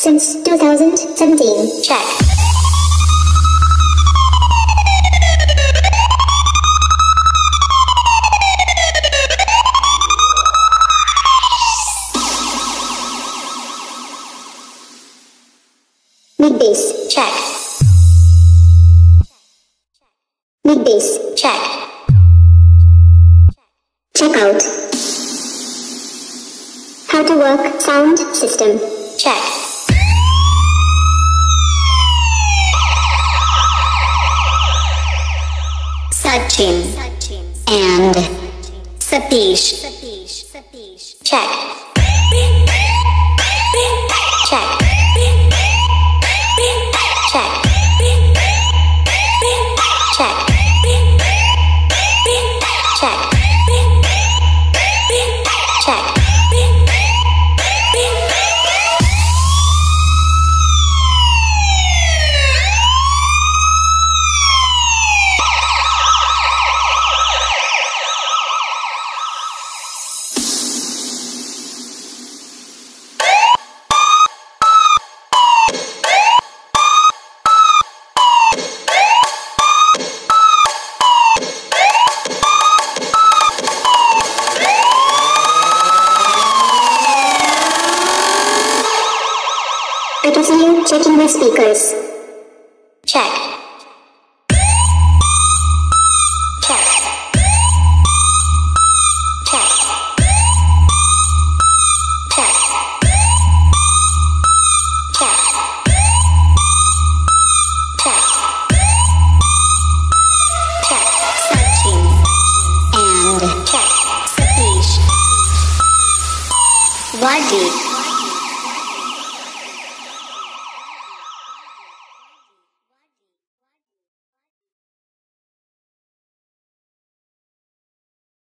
since 2017. Check. Mid bass, check. Mid bass, check. Check out. How to work sound system, check. Sachin and Satish, check. Check. I can see you checking my speakers. Check. Check. Check. Check. Check. Check. Check. Sachin and check. Satish. Wadi.